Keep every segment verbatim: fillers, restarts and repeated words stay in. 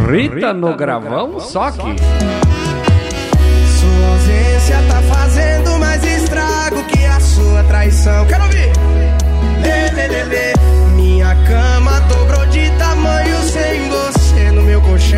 Rita no gravão, só que sua ausência tá fazendo mais estrago que a sua traição. Quero ouvir! Lê, lê, lê, lê. Minha cama dobrou de tamanho sem você no meu colchão.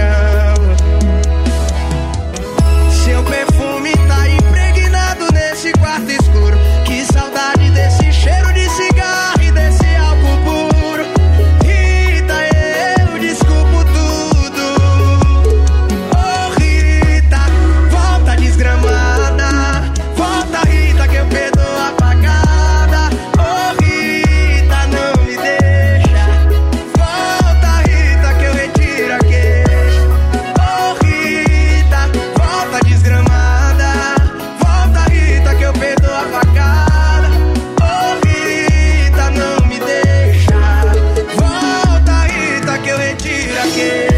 Seu perfume tá impregnado nesse quarto escuro. Que saudade desse cheiro de cigarro e desse álcool puro. Rita, eu desculpo tudo. Oh Rita, volta desgramada. Volta Rita que eu perdoo apagada. Oh Rita, não me deixa. Volta Rita que eu retiro a queixa. Oh Rita, volta desgramada. Volta Rita que eu perdoo apagada. Oh Rita, não me deixa. Volta Rita que eu retiro a queixa.